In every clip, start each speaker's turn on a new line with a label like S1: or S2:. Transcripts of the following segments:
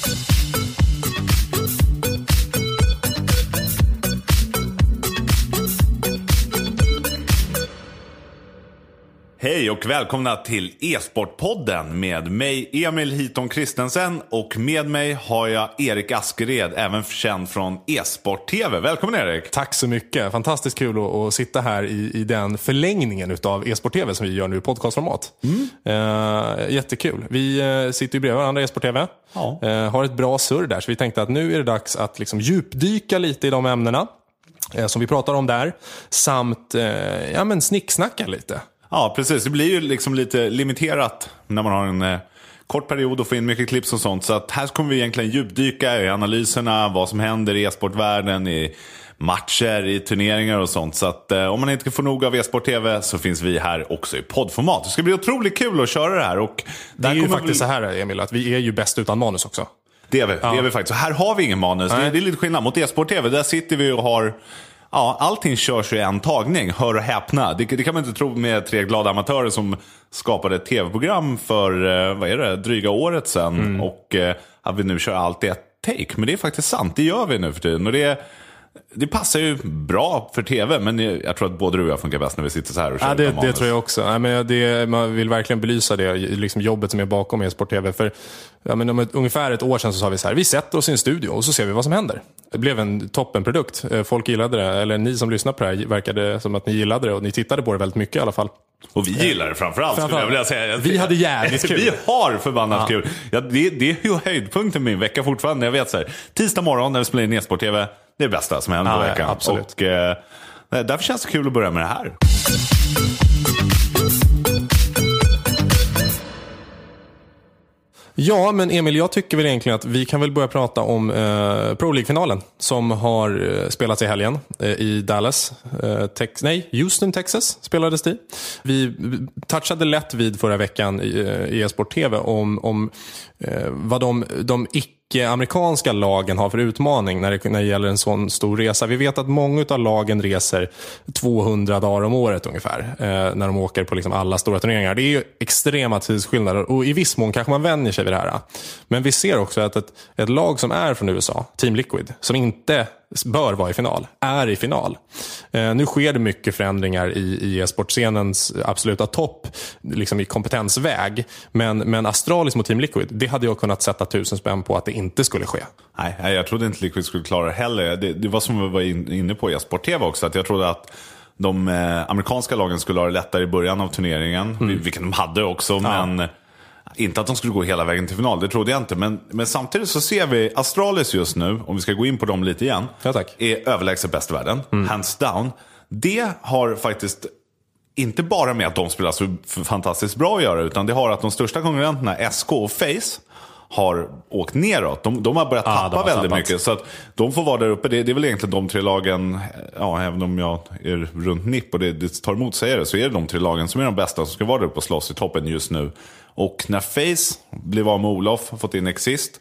S1: Hej och välkomna till e-sportpodden med mig Emil Hiton Kristensen, och med mig har jag Erik Askered, även känd från e-sport-tv. Välkommen Erik!
S2: Tack så mycket, fantastiskt kul att sitta här i den förlängningen utav e-sport-tv som vi gör nu i podcastformat. Jättekul, vi sitter ju bredvid varandra i e-sport-tv, har ett bra surr där, så vi tänkte att nu är det dags att liksom djupdyka lite i de ämnena som vi pratar om där, samt snicksnacka lite.
S1: Ja, precis. Det blir ju liksom lite limiterat när man har en kort period och får in mycket klipp och sånt. Så att här kommer vi egentligen djupdyka i analyserna, vad som händer i e-sportvärlden, i matcher, i turneringar och sånt. Så att om man inte får nog av e-sport-tv så finns vi här också i poddformat. Det ska bli otroligt kul att köra det här. Och
S2: det är ju faktiskt så här, Emil, att vi är ju bäst utan manus också.
S1: Det är vi faktiskt. Så här har vi ingen manus. Det är lite skillnad mot e-sport-tv. Där sitter vi och har... Ja, allting körs i en tagning, hör och häpna. Det kan man inte tro med tre glada amatörer som skapade ett tv-program för, dryga året sedan. Och att vi nu kör allt i ett take. Men det är faktiskt sant, det gör vi nu för tiden. Och det passar ju bra för tv, men jag tror att både du och jag funkar bäst när vi sitter så här och kör.
S2: Ja, det tror jag också. Nej, men man vill verkligen belysa det, liksom jobbet som är bakom e-sport-tv. För om ungefär ett år sedan så sa vi så här: vi sätter oss i en studio och så ser vi vad som händer. Det blev en toppenprodukt. Folk gillade det, eller ni som lyssnar på det här verkade som att ni gillade det, och ni tittade på det väldigt mycket i alla fall.
S1: Och vi gillar det framförallt, skulle jag vilja säga.
S2: Vi hade jävligt kul.
S1: Vi har förbannat kul. Ja, det är ju höjdpunkten min vecka fortfarande. Jag vet så här, tisdag morgon när vi spelar in e-sport-tv, det är det bästa som händer på veckan.
S2: Absolut.
S1: Och därför känns det kul att börja med det här.
S2: Ja, men Emil, jag tycker väl egentligen att vi kan väl börja prata om Pro League-finalen som har spelats i helgen i Dallas. Houston, Texas spelades det. Vi touchade lätt vid förra veckan i e-sport-tv om vad de icke-amerikanska lagen har för utmaning när det gäller en sån stor resa. Vi vet att många av lagen reser 200 dagar om året ungefär när de åker på liksom alla stora turneringar. Det är ju extrema tidsskillnader, och i viss mån kanske man vänjer sig vid det här. Men vi ser också att ett lag som är från USA, Team Liquid, som inte bör vara i final, är i final. Nu sker det mycket förändringar i e-sportscenens absoluta topp, liksom i kompetensväg. Men Astralis mot Team Liquid, det hade jag kunnat sätta 1000 spänn på att det inte skulle ske.
S1: Nej, jag trodde inte Liquid skulle klara det heller. Det var som vi var inne på i e-sport-tv också, att jag trodde att de amerikanska lagen skulle ha det lättare i början av turneringen, vilket de hade också, men inte att de skulle gå hela vägen till final, det trodde jag inte. Men samtidigt så ser vi Astralis just nu, om vi ska gå in på dem lite igen, är överlägset bäst i världen, hands down. Det har faktiskt inte bara med att de spelar så fantastiskt bra att göra, utan det har att de största konkurrenterna, SK och FaZe, har åkt neråt. De har börjat tappa väldigt mycket. Så att de får vara där uppe. Det är väl egentligen de tre lagen, även om jag är runt nipp och det tar emot säger det, så är det de tre lagen som är de bästa som ska vara där uppe och slåss i toppen just nu. Och när FaZe blev av med Olof, har fått in Exist,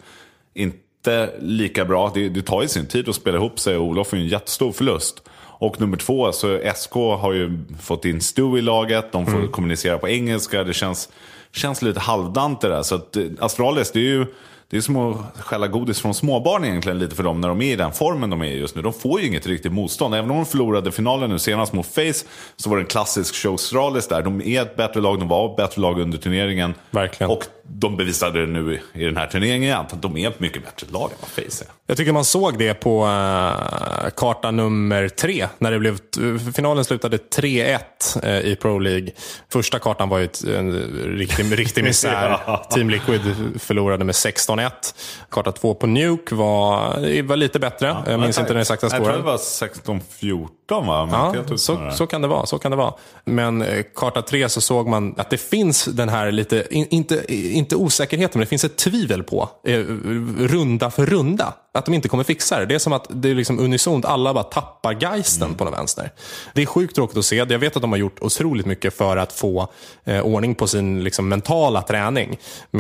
S1: inte lika bra. Det tar ju sin tid att spela ihop sig, och Olof är en jättestor förlust. Och nummer 2, så SK har ju fått in Stu i laget. De får kommunicera på engelska. Det känns lite halvdant det där. Så att Astralis, det är som att skälla godis från småbarn egentligen lite för dem när de är i den formen de är just nu. De får ju inget riktigt motstånd. Även om de förlorade finalen nu senast mot FaZe, så var det en klassisk show Astralis där. De är ett bättre lag, de var ett bättre lag under turneringen.
S2: Verkligen.
S1: Och de bevisade det nu i den här turneringen att de är ett mycket bättre lag än vad FaZe är.
S2: Jag tycker man såg det på karta nummer 3 när det blev finalen slutade 3-1 i Pro League. Första kartan var ju en riktig misär. Team Liquid förlorade med 16-1. Karta 2 på Nuke var lite bättre. Jag minns inte den exakta scoren. Jag
S1: tror det var 16-14 va?
S2: Ja, så kan det vara. Men karta 3 så såg man att det finns den här lite, inte osäkerheten, men det finns ett tvivel på runda för runda att de inte kommer fixa det. Det är som att det är liksom unisont, alla bara tappar geisten på den vänster. Det är sjukt tråkigt att se. Jag vet att de har gjort otroligt mycket för att få ordning på sin liksom mentala träning.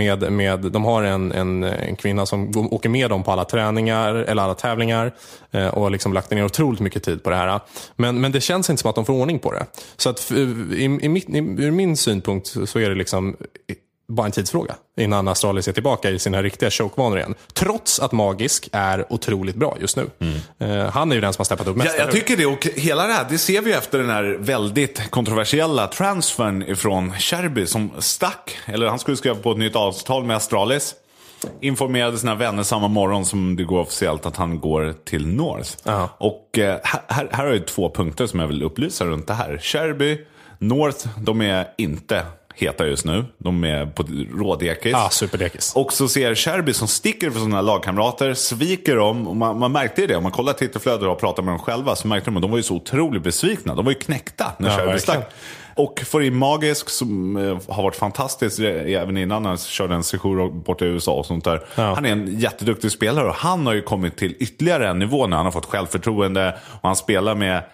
S2: De har en kvinna som åker med dem på alla träningar eller alla tävlingar och liksom lagt ner otroligt mycket tid på det här. Men det känns inte som att de får ordning på det. Så att ur min synpunkt så är det liksom bara en tidsfråga innan Astralis är tillbaka i sina riktiga chokevanor igen. Trots att Magisk är otroligt bra just nu. Han är ju den som har steppat upp mest.
S1: Jag tycker det, och hela det här, det ser vi efter den här väldigt kontroversiella transfern ifrån Cherby som stack, eller han skulle skriva på ett nytt avtal med Astralis. Informerade sina vänner samma morgon som det går officiellt att han går till North. Och här har jag 2 punkter som jag vill upplysa runt det här. Cherby, North, de är inte heta just nu. De är på rådekis.
S2: Superdekis.
S1: Och så ser Cherby som sticker för sina lagkamrater, sviker dem. Och man märkte det, om man kollar Twitterflödet och pratar med dem själva, så märkte de att de var ju så otroligt besvikna. De var ju knäckta när Cherby stack. Och får in Magisk som har varit fantastisk även innan han körde en session bort i USA och sånt där. Han är en jätteduktig spelare och han har ju kommit till ytterligare en nivå när han har fått självförtroende och han spelar med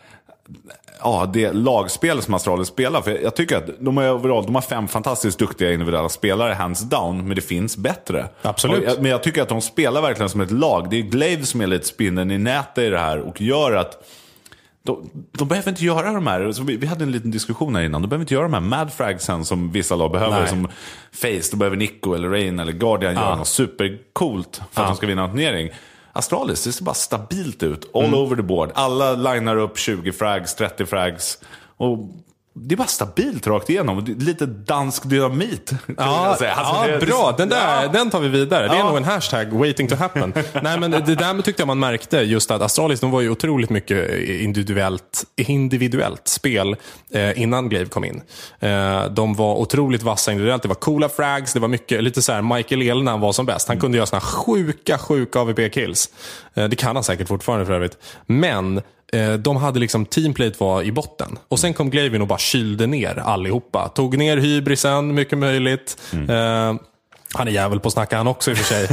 S1: det lagspel som Astralis spelar. För jag tycker att de har 5 fantastiskt duktiga individuella spelare, hands down, men det finns bättre.
S2: Absolut.
S1: Men jag tycker att de spelar verkligen som ett lag. Det är Glaive som är lite spinnen i nätet i det här och gör att de behöver inte göra de här, så vi hade en liten diskussion här innan, de behöver inte göra de här mad fragsen som vissa lag behöver. Nej. Som Face, då behöver Nico eller Rain eller Guardian göra något supercoolt för att de ska vinna en turnering. Astralis, det ser bara stabilt ut, all over the board. Alla linar upp 20 frags, 30 frags och det är bara stabilt rakt igenom. Lite dansk dynamit.
S2: Bra. Den tar vi vidare. Det är nog en hashtag waiting to happen. Nej, men det där tyckte jag man märkte just att Astralis, de var ju otroligt mycket individuellt spel innan Glaive kom in. De var otroligt vassa individuellt. Det var coola frags. Det var mycket, lite så här Michael Ehle när han var som bäst. Han kunde göra såna sjuka AWP-kills. Det kan han säkert fortfarande för övrigt. Men de hade liksom, teamplate var i botten. Och sen kom Glaive in och bara kylde ner allihopa. Tog ner hybrisen, mycket möjligt. Han är jävel på att snacka han också i och för sig.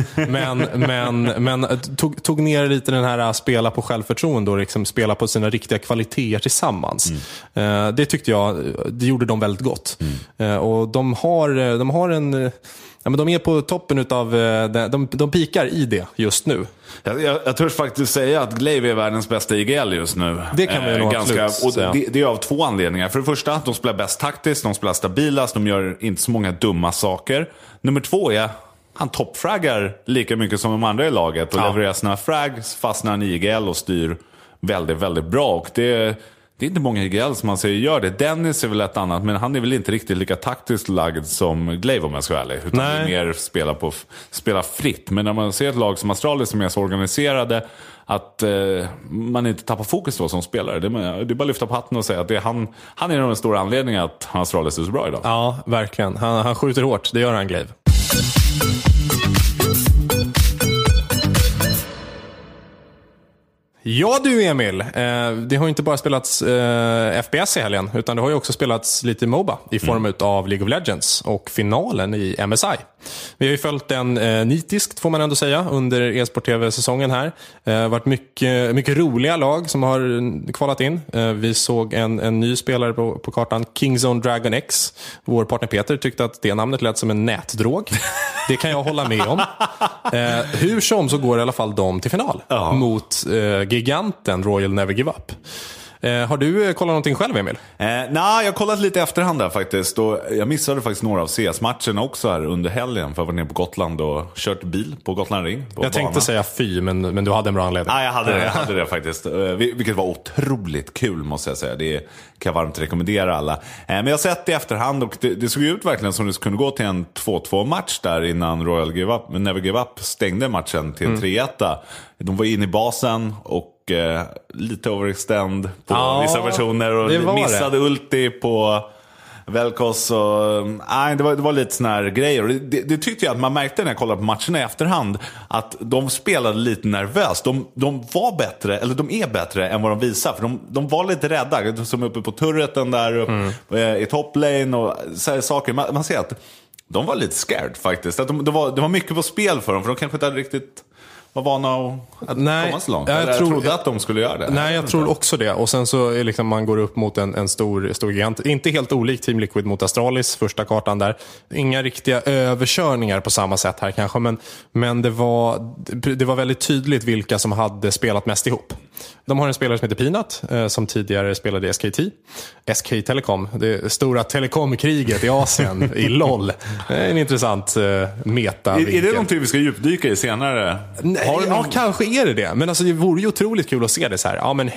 S2: Men tog ner lite den här spela på självförtroende och liksom spela på sina riktiga kvaliteter tillsammans. Det tyckte jag, det gjorde de väldigt gott. Och de har en... Ja, men de är på toppen utav, de pikar i det just nu.
S1: Jag törs faktiskt säga att Glaive är världens bästa IGL just nu.
S2: Det kan vi nog absolut säga.
S1: Det är av 2 anledningar. För det första, de spelar bäst taktiskt, de spelar stabilast, de gör inte så många dumma saker. Nummer 2 är, han toppfraggar lika mycket som de andra i laget och levererar sina frags, fastnar i IGL och styr väldigt, väldigt bra. Och det är inte många IGL som man säger gör det. Dennis är väl ett annat, men han är väl inte riktigt lika taktiskt lagd som Glaive om jag ska vara ärlig. Utan det är mer spela fritt. Men när man ser ett lag som Astralis som är så organiserade att man inte tappar fokus då som spelare. Det är bara att lyfta på hatten och säga att han är nog en stor anledning att Astralis är så bra idag.
S2: Ja, verkligen. Han skjuter hårt, det gör han Glaive. Ja du Emil, det har inte bara spelats FPS i helgen utan det har ju också spelats lite MOBA i form av League of Legends och finalen i MSI. Vi har ju följt den nitiskt får man ändå säga under e-sport TV-säsongen här. Varit mycket roliga lag som har kvalat in. Vi såg en ny spelare på kartan, Kingzone Dragon X. Vår partner Peter tyckte att det namnet lät som en nätdrog. Det kan jag hålla med om. Hur som så går i alla fall de till final mot giganten Royal Never Give Up. Har du kollat någonting själv, Emil?
S1: Nej, jag har kollat lite efterhand där faktiskt. Och jag missade faktiskt några av CS-matcherna också här under helgen. För jag var nere på Gotland och kört bil på Gotland Ring.
S2: Jag tänkte säga men du hade en bra anledning.
S1: Nej, jag hade det faktiskt. Vilket var otroligt kul måste jag säga. Det kan jag varmt rekommendera alla. Men jag har sett det i efterhand och det såg ut verkligen som det kunde gå till en 2-2-match där innan Royal Never Give Up stängde matchen till en 3-1. De var inne i basen och lite overextend på vissa personer och missade ulti på Velkos och det var lite såna här grejer och det tyckte jag att man märkte när jag kollade på matcherna i efterhand att de spelade lite nervöst. De var bättre, eller de är bättre än vad de visar för de var lite rädda som uppe på turreten där i toplane och så här saker. Man ser att de var lite scared faktiskt. Att det var mycket på spel för dem för de kanske inte hade riktigt var vana att komma så långt. Jag trodde att de skulle göra det.
S2: Nej, jag tror också det. Och sen så är liksom man går upp mot en stor gigant. Inte helt olik Team Liquid mot Astralis, första kartan där. Inga riktiga överkörningar på samma sätt här kanske. Men det var väldigt tydligt vilka som hade spelat mest ihop. De har en spelare som heter Peanut som tidigare spelade i SK Telecom, det stora telekomkriget i Asien i LOL. En intressant metavinkel.
S1: Är det någonting vi ska djupdyka i senare?
S2: Ja, kanske är det. Men alltså, det vore ju otroligt kul att se det så här. Ja, men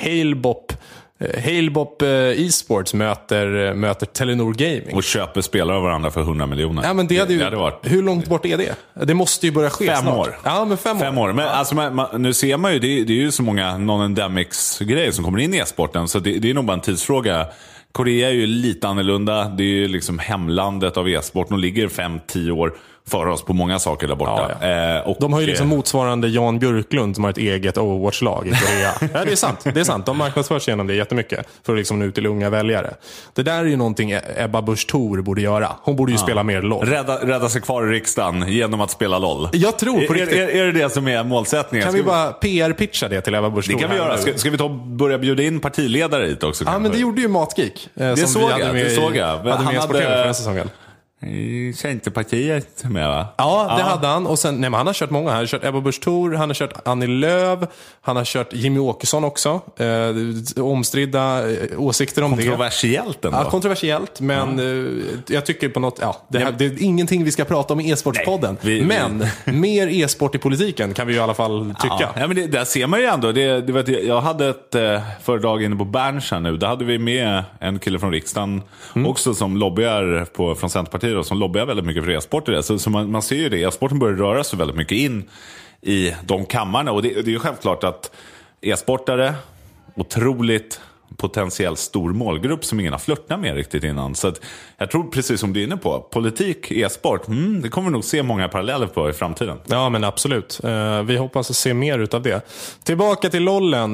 S2: Halebop eSports möter Telenor Gaming.
S1: Och köper spelare av varandra för 100 miljoner.
S2: Ja, men det hade varit... Hur långt bort är det? Det måste ju börja ske
S1: 5 år.
S2: Ja, men 5 år.
S1: Men alltså, nu ser man ju, det är ju så många non-endemics-grejer som kommer in i e-sporten. Så det är nog bara en tidsfråga. Korea är ju lite annorlunda. Det är ju liksom hemlandet av e-sport. De ligger 5-10 år före oss på många saker där borta.
S2: Ja. Och de har ju liksom motsvarande Jan Björklund som har ett eget Overwatch-lag i Korea. Ja, det är sant. De marknadsför sig genom det jättemycket för att liksom nå ut till unga väljare. Det där är ju någonting Ebba Busch Thor borde göra. Hon borde ju spela mer LOL.
S1: Rädda sig kvar i riksdagen genom att spela LOL.
S2: Jag tror på riktigt.
S1: Är det som är målsättningen?
S2: Kan vi bara PR-pitcha det till Ebba Busch Thor?
S1: Det kan vi göra. Ska vi börja bjuda in partiledare hit också?
S2: Ja, men det gjorde ju Matgeek.
S1: Det såg jag.
S2: Hade med Sportgren för den säsongen.
S1: I Centerpartiet med, va?
S2: Ja, det hade han. Och sen, han har kört många. Han har kört Ebba Busch Thor, han har kört Annie Lööf, han har kört Jimmy Åkesson också. Omstridda åsikter om
S1: kontroversiellt
S2: det.
S1: Ändå.
S2: Ja, kontroversiellt. Men jag tycker på något... det är ingenting vi ska prata om i e-sportspodden. Men mer e-sport i politiken kan vi ju i alla fall tycka.
S1: Ja, men där ser man ju ändå. Jag hade ett föredrag inne på Berns här nu. Där hade vi med en kille från riksdagen också som lobbyar från Centerpartiet. Som lobbar väldigt mycket för e-sport i det. Så man ser ju det, e-sporten börjar röra sig väldigt mycket in i de kammarna. Och det är ju självklart att e-sportare, otroligt potentiell stor målgrupp som ingen har flörtat med riktigt innan. Så att jag tror precis som du är inne på, politik, e-sport, det kommer vi nog se många paralleller på i framtiden.
S2: Ja, men absolut. Vi hoppas att se mer utav det. Tillbaka till LOLen.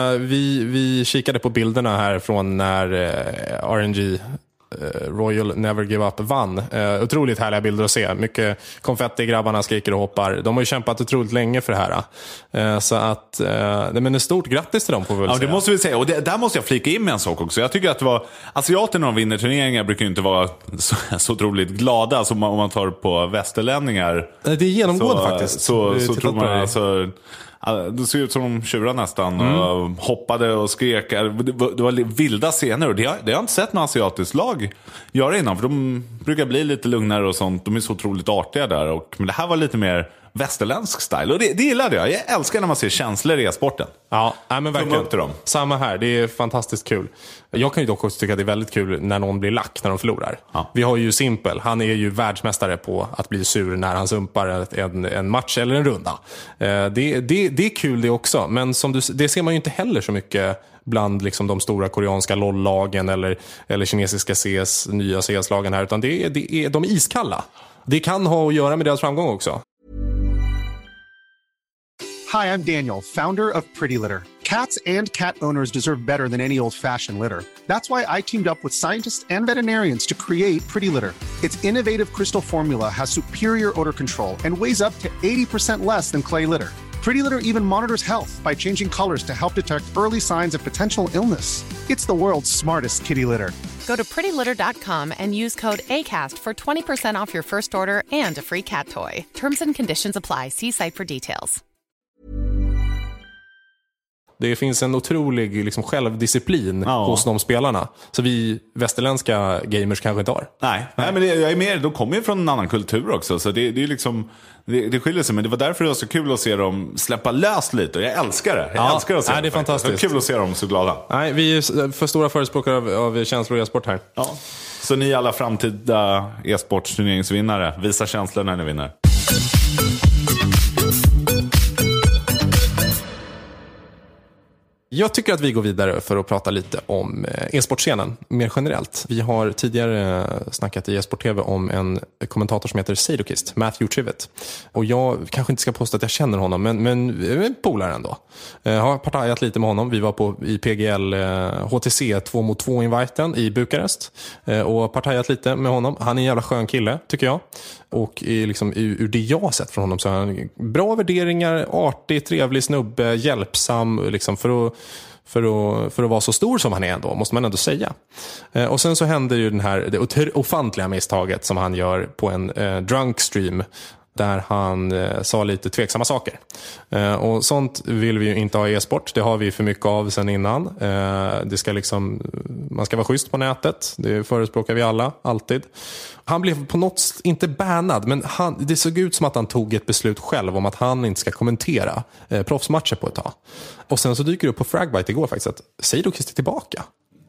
S2: Vi kikade på bilderna här från när RNG Royal Never Give Up vann. Otroligt härliga bilder att se. Mycket konfetti, grabbarna skriker och hoppar. De har ju kämpat otroligt länge för det här. Så att, men ett stort grattis till dem får vi väl säga.
S1: Det måste vi säga. Och där måste jag flika in med en sak också. Jag tycker att asiaterna när de vinner turneringar brukar ju inte vara så otroligt glada som om man tar på västerlänningar.
S2: Det är genomgående faktiskt.
S1: Så tror man alltså... Det ser ut som de tjurar nästan och hoppade och skrek. Det var vilda scener och det har jag inte sett någon asiatisk lag göra innan. För de brukar bli lite lugnare och sånt. De är så otroligt artiga där. Men det här var lite mer västerländsk style. Och det gillade jag. Jag älskar när man ser känslor i e-sporten.
S2: Ja, men verkligen. Samma här. Det är fantastiskt kul. Jag kan ju dock också tycka att det är väldigt kul när någon blir lack när de förlorar. Ja. Vi har ju Simple. Han är ju världsmästare på att bli sur när han sumpar en match eller en runda. Det är kul det också. Men det ser man ju inte heller så mycket bland liksom de stora koreanska LOL-lagen eller kinesiska nya CS-lagen här. Utan de är iskalla. Det kan ha att göra med deras framgång också.
S3: Hi, I'm Daniel, founder of Pretty Litter. Cats and cat owners deserve better than any old-fashioned litter. That's why I teamed up with scientists and veterinarians to create Pretty Litter. Its innovative crystal formula has superior odor control and weighs up to 80% less than clay litter. Pretty Litter even monitors health by changing colors to help detect early signs of potential illness. It's the world's smartest kitty litter.
S4: Go to prettylitter.com and use code ACAST for 20% off your first order and a free cat toy. Terms and conditions apply. See site for details.
S2: Det finns en otrolig liksom, självdisciplin hos de spelarna. Så vi västerländska gamers kanske inte har.
S1: Nej men jag är med. De kommer ju från en annan kultur också. Så det är liksom... Det skiljer sig, men det var därför det var så kul att se dem släppa löst lite. Jag älskar det. Jag älskar att se
S2: det är fantastiskt.
S1: Det är kul att se dem så glada.
S2: Nej, vi är för stora förespråkare av känslor i e-sport här.
S1: Ja. Så ni alla framtida e-sportsturneringsvinnare, visa känslor när ni vinner.
S2: Jag tycker att vi går vidare för att prata lite om e-sportscenen mer generellt. Vi har tidigare snackat i e-sport-tv om en kommentator som heter Sadokist, Matthew Trivett. Och jag kanske inte ska påstå att jag känner honom, men polare ändå. Jag har partajat lite med honom. Vi var i PGL HTC 2 mot 2-inviten i Bukarest och partajat lite med honom. Han är en jävla skön kille, tycker jag. Och liksom, ur det jag har sett från honom så är han bra värderingar, artig, trevlig snubbe, hjälpsam liksom, för att vara så stor som han är ändå, måste man ändå säga. Och sen så händer ju det ofantliga misstaget som han gör på en drunk stream där han sa lite tveksamma saker. Och sånt vill vi ju inte ha i e-sport. Det har vi för mycket av sen innan. Det ska liksom, man ska vara schysst på nätet. Det förespråkar vi alla, alltid. Han blev på något, inte bannad, men det såg ut som att han tog ett beslut själv om att han inte ska kommentera proffsmatcher på ett tag. Och sen så dyker det upp på Fragbite igår faktiskt att Seidokist är tillbaka.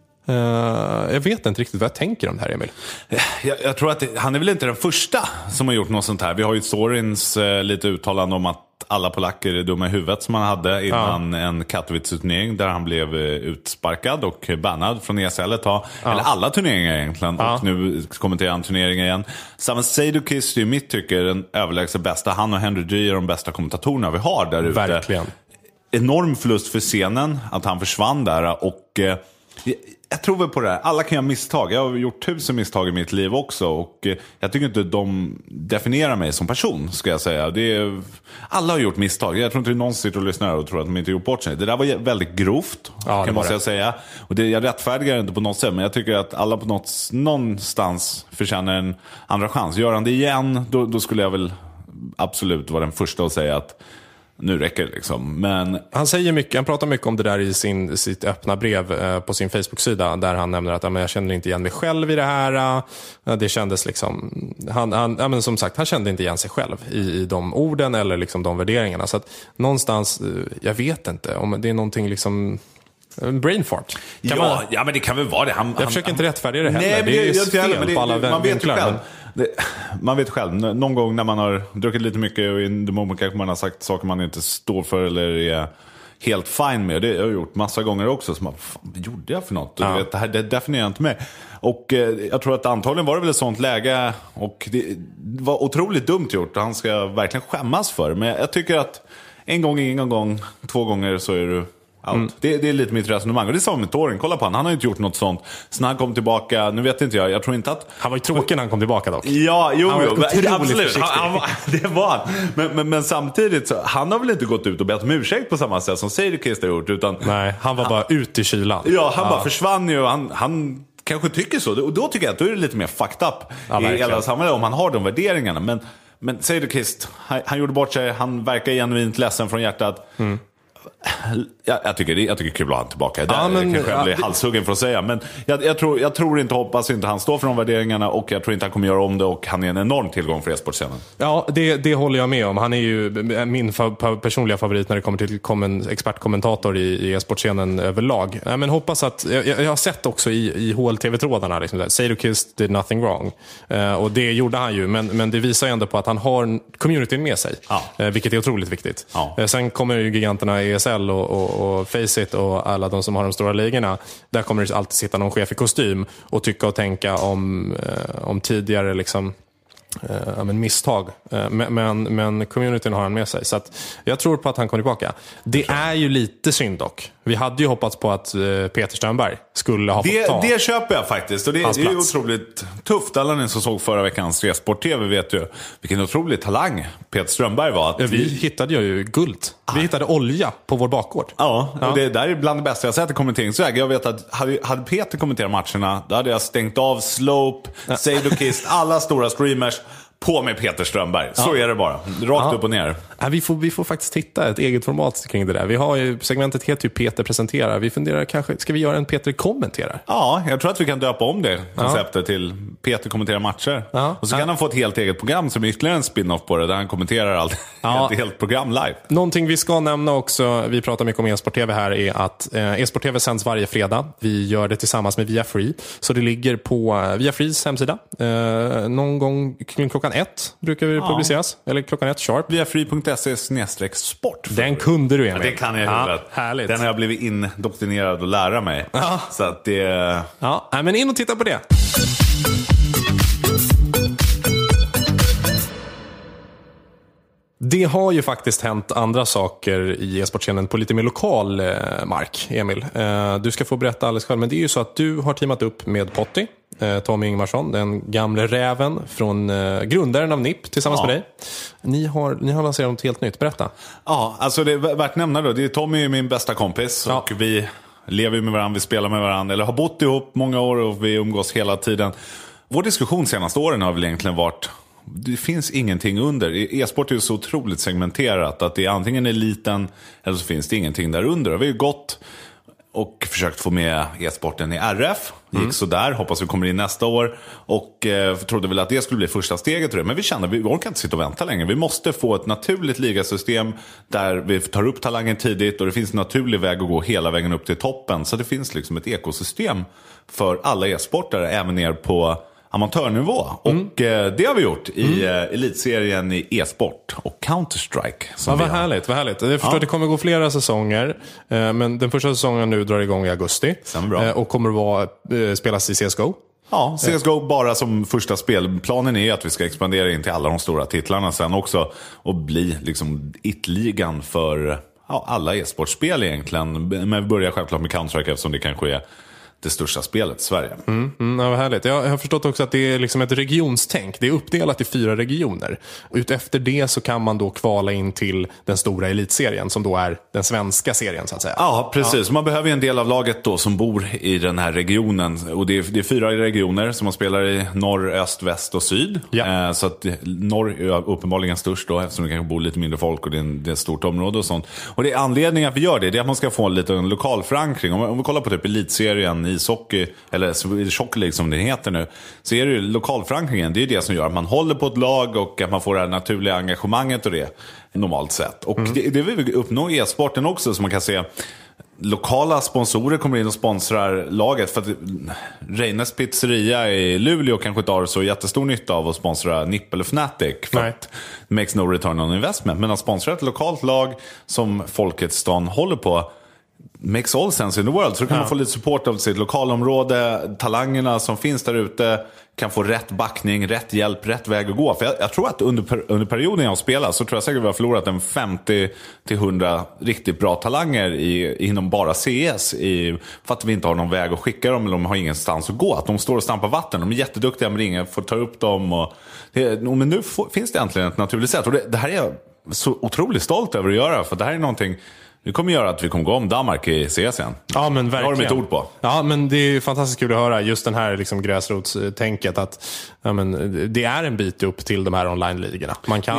S2: Jag vet inte riktigt vad jag tänker om det här, Emil.
S1: Jag tror att han är väl inte den första som har gjort något sånt här. Vi har ju Sorins lite uttalande om att alla polacker är dumma i huvudet som han hade innan en Katowice-turnering där han blev utsparkad och bannad från ESL ett tag. Eller alla turneringar egentligen. Och nu kommenterar han turneringen igen. Saman Seidokist är i mitt tycke den överlägset bästa. Han och Henry Dry är de bästa kommentatorerna vi har där ute.
S2: Verkligen.
S1: Enorm förlust för scenen att han försvann där och... Jag tror väl på det här. Alla kan göra misstag. Jag har gjort 1000 misstag i mitt liv också. Och jag tycker inte de definierar mig som person, ska jag säga. Alla har gjort misstag. Jag tror inte det är någon som sitter och lyssnar och tror att de inte gjort bort sig. Det där var väldigt grovt, måste jag säga. Och jag rättfärdigar inte på något sätt. Men jag tycker att alla på någonstans förtjänar en andra chans. Gör han det igen, då skulle jag väl absolut vara den första att säga att nu räcker det liksom. Men
S2: han säger mycket, han pratar mycket om det där i sitt öppna brev på sin Facebook-sida där han nämner att jag känner inte igen mig själv i det här. Det kändes liksom men som sagt, han kände inte igen sig själv i de orden eller liksom de värderingarna. Så att någonstans, jag vet inte om det är någonting liksom brain fart.
S1: Ja, men det kan väl vara det.
S2: Jag försöker inte rättfärdiga det heller.
S1: Nej,
S2: det är ju fel
S1: men
S2: på alla
S1: man vet
S2: vinklar.
S1: Ju själv. Man vet själv, någon gång när man har druckit lite mycket och i the moment kanske man har sagt saker man inte står för eller är helt fine med. Det har jag gjort massa gånger också. Som vad gjorde jag för något? Du vet, det definierar inte mig. Och jag tror att antagligen var det väl ett sånt läge och det var otroligt dumt gjort och han ska verkligen skämmas för. Men jag tycker att en gång, ingen gång, 2 gånger så är du out. Det är lite mitt resonemang. Och det är samma med Torin. Kolla på han har ju inte gjort något sånt. Så när han kom tillbaka, nu vet inte jag tror inte att...
S2: Han var ju tråkig när han kom tillbaka dock.
S1: Ja, absolut.
S2: Det
S1: var han. Men samtidigt så, han har väl inte gått ut och bett om ursäkt på samma sätt som Seidokist har gjort. Utan
S2: nej, han var bara ute i kylan.
S1: Ja, han bara försvann ju och han kanske tycker så. Och då tycker jag att då är det lite mer fucked up i hela samhället om han har de värderingarna. Men Seidokist, han gjorde bort sig. Han verkar genuint ledsen från hjärtat. Jag tycker kul att han tillbaka. Kanske jag blir halshuggen för att säga. Men jag tror inte, hoppas inte han står för de värderingarna. Och jag tror inte han kommer göra om det. Och han är en enorm tillgång för e-sportscenen.
S2: Ja, det håller jag med om. Han är ju min personliga favorit när det kommer till expertkommentator i e-sportscenen överlag. Men hoppas att, jag har sett också i HLTV-trådarna liksom, Seidokist did nothing wrong. Och det gjorde han ju. Men det visar ju ändå på att han har communityn med sig. Vilket är otroligt viktigt. Sen kommer ju giganterna ESL och Faceit och alla de som har de stora ligorna. Där kommer det alltid sitta någon chef i kostym och tycka och tänka om tidigare liksom misstag. Men communityn har han med sig. Så att jag tror på att han kommer tillbaka. Det är ju lite synd dock. Vi hade ju hoppats på att Peter Strömberg skulle ha fått ta. Det
S1: köper jag faktiskt. Och det är ju otroligt tufft. Alla ni som såg förra veckans Resport-TV vet ju vilken otrolig talang Peter Strömberg var.
S2: Vi hittade ju guld. Vi hittade olja på vår bakgård.
S1: Ja, och det där är bland det bästa jag sett i kommenteringsväg. Jag vet att hade Peter kommenterat matcherna, då hade jag stängt av Slope, Seidokist, alla stora streamers på med Peter Strömberg. Så är det bara. Rakt upp och ner.
S2: Ja, vi får faktiskt hitta ett eget format kring det där. Vi har ju segmentet heter ju Peter presenterar. Vi funderar kanske, ska vi göra en Peter kommenterar?
S1: Ja, jag tror att vi kan döpa om det konceptet till Peter kommenterar matcher. Och så kan han få ett helt eget program som är ytterligare en spin-off på det, där han kommenterar allt. Helt program live.
S2: Någonting vi ska nämna också, vi pratar mycket om e-sport-tv här, är att e-sport-tv sänds varje fredag. Vi gör det tillsammans med Viafree. Så det ligger på Viafrees hemsida. Någon gång klockan 1 brukar vi publiceras. Eller klockan 1 sharp.
S1: Viafree.se/sport.
S2: Den kunde du, Emil.
S1: Det kan jag i huvudet.
S2: Härligt.
S1: Den har jag blivit indoktrinerad att lära mig. Så att det...
S2: Ja, men in och titta på det. Det har ju faktiskt hänt andra saker i e-sportscenen på lite mer lokal mark, Emil. Du ska få berätta alldeles själv, men det är ju så att du har teamat upp med Potty, Tommy Ingvarsson, den gamle räven från grundaren av NIP tillsammans med dig. Ni har lanserat något helt nytt, berätta.
S1: Ja, alltså det är värt nämna då. Det är Tommy är min bästa kompis och vi lever med varandra, vi spelar med varandra, eller har bott ihop många år och vi umgås hela tiden. Vår diskussion senaste åren har väl egentligen varit det finns ingenting under. E-sport är ju så otroligt segmenterat att det är antingen eliten eller så finns det ingenting där under. Vi har ju gått och försökt få med e-sporten i RF. Gick så där, hoppas vi kommer in nästa år. Och trodde väl att det skulle bli första steget. Men vi kände att vi orkar inte sitta och vänta längre. Vi måste få ett naturligt ligasystem där vi tar upp talangen tidigt. Och det finns en naturlig väg att gå hela vägen upp till toppen. Så det finns liksom ett ekosystem för alla e-sportare, även ner på amatörnivå. Och det har vi gjort i elitserien i e-sport och Counter-Strike.
S2: Ja, vad härligt. Jag förstår att det kommer gå flera säsonger. Men den första säsongen nu drar igång i augusti. Och kommer att spelas i CSGO.
S1: Ja, CSGO bara som första spel. Planen är att vi ska expandera in till alla de stora titlarna sen också. Och bli liksom it-ligan för alla e-sportspel egentligen. Men vi börjar självklart med Counter-Strike eftersom det kanske är det största spelet i Sverige.
S2: Ja, vad härligt. Jag har förstått också att det är liksom ett regionstänk. Det är uppdelat i 4 regioner. Och utefter det så kan man då kvala in till den stora elitserien som då är den svenska serien så att säga.
S1: Ja, precis. Ja. Man behöver ju en del av laget då som bor i den här regionen. Och det är 4 regioner som man spelar i: norr, öst, väst och syd. Ja. Så att norr är uppenbarligen störst då eftersom det kanske bor lite mindre folk och det är ett stort område och sånt. Och det är anledningen att vi gör det är att man ska få lite en lokal förankring. Om vi kollar på typ elitserien ishockey, eller Swedish Hockey League som det heter nu, så är det ju lokalförankringen, det är det som gör att man håller på ett lag och att man får det här naturliga engagemanget och det normalt sett. Och det vill vi uppnå i e-sporten också, så man kan se lokala sponsorer kommer in och sponsrar laget. För att Reines pizzeria i Luleå kanske inte har så jättestor nytta av att sponsra NIP eller Fnatic, för att det makes no return on investment. Men att sponsra ett lokalt lag som Folkets stan håller på makes all sense in the world. Så då kan man få lite support av sitt lokalområde. Talangerna som finns där ute kan få rätt backning, rätt hjälp, rätt väg att gå. För jag tror att under perioden jag spelar så tror jag säkert vi har förlorat en 50-100 riktigt bra talanger inom bara CS för att vi inte har någon väg att skicka dem eller de har ingenstans att gå. Att de står och stampar vatten. De är jätteduktiga men ingen får ta upp dem. Men nu finns det äntligen ett naturligt sätt. Och det här är jag så otroligt stolt över att göra. För det här är någonting vi kommer göra att vi kommer gå om Danmark i CS igen.
S2: Ja, men verkligen.
S1: Det har de ett ord på.
S2: Ja, men det är fantastiskt kul att höra just den här liksom gräsrotstänket att det är en bit upp till de här online-ligorna.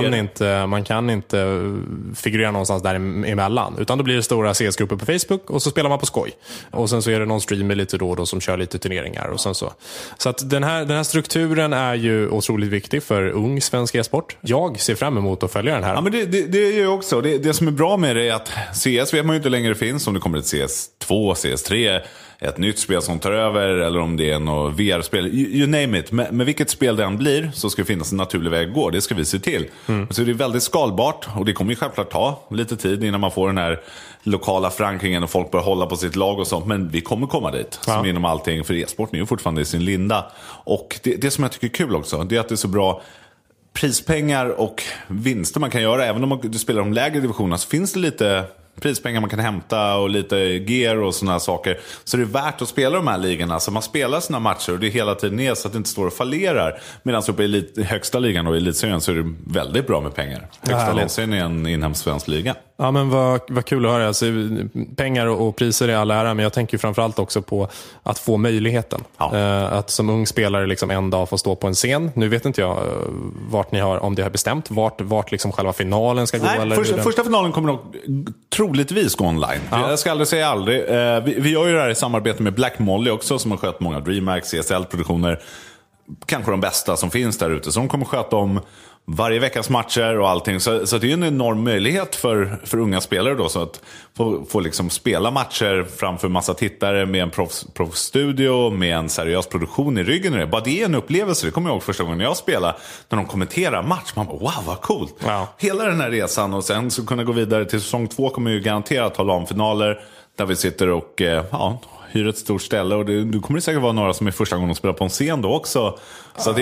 S2: Man kan inte figurera någonstans där emellan, utan då blir det stora CS-grupper på Facebook och så spelar man på skoj. Och sen så är det någon streamer lite då som kör lite turneringar och sen så. Så att den här strukturen är ju otroligt viktig för ung svensk e-sport. Jag ser fram emot att följa den här.
S1: Ja, men det är ju också. Det som är bra med det är att CS vet man ju inte längre finns, om det kommer ett CS2, CS3, ett nytt spel som tar över eller om det är något VR-spel, you name it. Men vilket spel det än blir så ska det finnas en naturlig väg att gå, det ska vi se till. Så det är väldigt skalbart och det kommer ju självklart ta lite tid innan man får den här lokala förankringen och folk börjar hålla på sitt lag och sånt, men vi kommer komma dit som inom allting, för e-sport är ju fortfarande i sin linda. Och det som jag tycker är kul också, det är att det är så bra prispengar och vinster man kan göra. Även om du spelar de lägre divisionerna så finns det lite prispengar man kan hämta och lite gear och såna saker. Så det är värt att spela de här ligorna. Så man spelar sina matcher och det är hela tiden ner så att det inte står och fallerar. Medan uppe i högsta ligan och i elitserien så är det väldigt bra med pengar. Högsta någonsin i en inhemsk svensk liga.
S2: Ja, men vad kul att höra. Alltså, pengar och priser är all ära, men jag tänker framförallt också på att få möjligheten. Att som ung spelare liksom en dag få stå på en scen. Nu vet inte jag vart ni har, om det har bestämt, vart liksom själva finalen ska gå.
S1: Nej,
S2: eller
S1: första finalen kommer nog troligtvis gå online. Jag ska aldrig säga aldrig. Vi gör ju det här i samarbete med Black Molly också, som har skött många DreamHack, CSL-produktioner. Kanske de bästa som finns där ute. Så de kommer sköta om varje veckas matcher och allting. Så det är en enorm möjlighet för unga spelare då, så att få liksom spela matcher framför massa tittare med en proffsstudio, med en seriös produktion i ryggen. Bara det är en upplevelse. Det kommer jag ihåg första gången jag spelade, när de kommenterar match. Man bara, wow, vad coolt. Hela den här resan, och sen så kunna gå vidare till säsong 2 kommer ju garanterat ha LAN-finaler där vi sitter och hyr ett stort ställe, och du kommer det säkert vara några som är första gången att spela på en scen då också. Så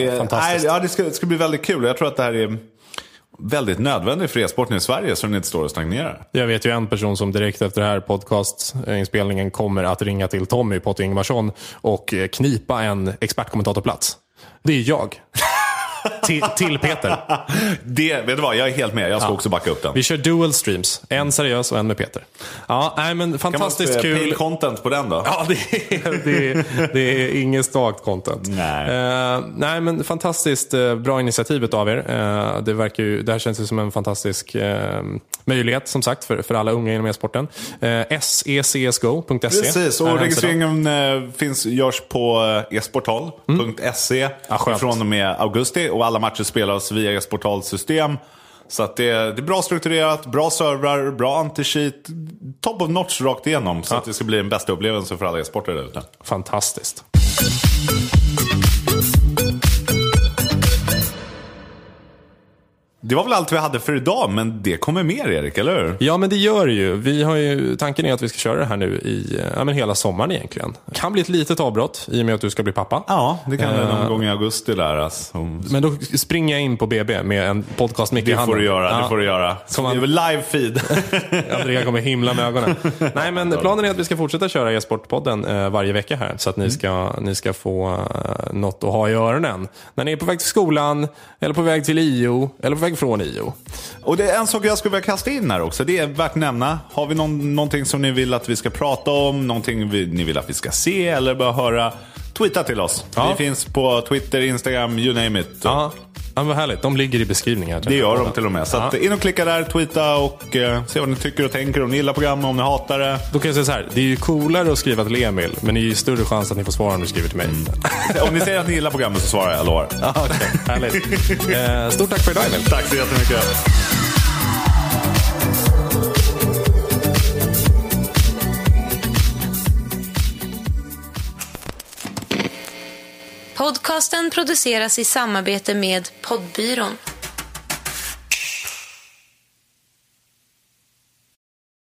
S1: det ska bli väldigt kul. Jag tror att det här är väldigt nödvändigt för e-sporten i Sverige, så den inte står och stagnerar.
S2: Jag vet ju en person som direkt efter det här podcastinspelningen kommer att ringa till Tommy Potter Ingvarsson och knipa en expertkommentatorplats. Det är jag. till Peter.
S1: Vet du vad, jag är helt med. Jag ska också backa upp den.
S2: Vi kör dual streams. En seriös och en med Peter. Ja, nej, men fantastiskt
S1: kan man
S2: kul.
S1: Paid content på den då?
S2: Ja, det är ingen stakt content. Nej, men fantastiskt bra initiativet av er. Det här känns ju som en fantastisk möjlighet, som sagt, för alla unga inom e-sporten. secsgo.se.
S1: Precis, och registreringen görs på esportal.se från och med augusti. Och alla matcher spelas via esportal-system. Så att det är bra strukturerat, bra servrar, bra anti-cheat, top of notch rakt igenom. Så att det ska bli en bästa upplevelse för alla e-sportare där ute.
S2: Fantastiskt.
S1: Det var väl allt vi hade för idag, men det kommer mer, Erik, eller hur?
S2: Ja, men det gör det ju. Tanken är att vi ska köra det här nu i hela sommaren egentligen. Det kan bli ett litet avbrott i och med att du ska bli pappa.
S1: Ja, det kan det någon gång i augusti där. Alltså.
S2: Men då springer jag in på BB med en podcast mitt i handen.
S1: Det får du göra. Så det är väl live feed.
S2: Andrea kommer himla med ögonen. Nej, men planen är att vi ska fortsätta köra e-sportpodden varje vecka här. Så att ni ska få något att ha i öronen. När ni är på väg till skolan, eller på väg till IO, eller på väg från IO.
S1: Och det är en sak jag skulle vilja kasta in här också. Det är värt att nämna. Har vi någonting som ni vill att vi ska prata om? Någonting ni vill att vi ska se eller bara höra? Tweeta till oss. Ja. Vi finns på Twitter, Instagram, you name it.
S2: Ja, vad härligt. De ligger i beskrivningen.
S1: Det gör de till och med. Så att in och klicka där, tweeta och se vad ni tycker och tänker. Om ni gillar programmet, om ni hatar det.
S2: Då kan jag säga så här. Det är ju coolare att skriva till Emil, men det är ju större chans att ni får svara om ni skriver till mig.
S1: Om ni säger att ni gillar programmet så svarar jag, lovar.
S2: Okay. Härligt. Stort tack för idag, Emil.
S1: Tack så jättemycket.
S5: Podcasten produceras i samarbete med Poddbyrån.